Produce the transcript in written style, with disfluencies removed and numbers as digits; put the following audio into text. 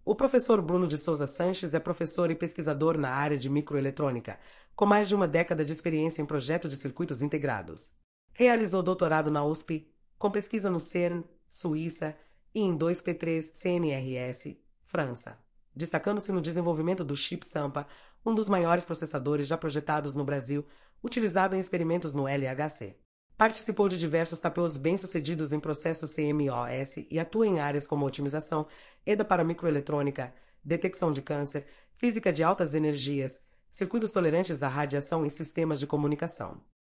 O professor Bruno de Souza Sanches é professor e pesquisador na área de microeletrônica, com mais de uma década de experiência em projetos de circuitos integrados. Realizou doutorado na USP, com pesquisa no CERN, Suíça, e em 2P3 CNRS, França, destacando-se no desenvolvimento do chip Sampa, um dos maiores processadores já projetados no Brasil, utilizado em experimentos no LHC. Participou de diversos TAPEOs bem-sucedidos em processos CMOS e atua em áreas como otimização, EDA para microeletrônica, detecção de câncer, física de altas energias, circuitos tolerantes à radiação e sistemas de comunicação.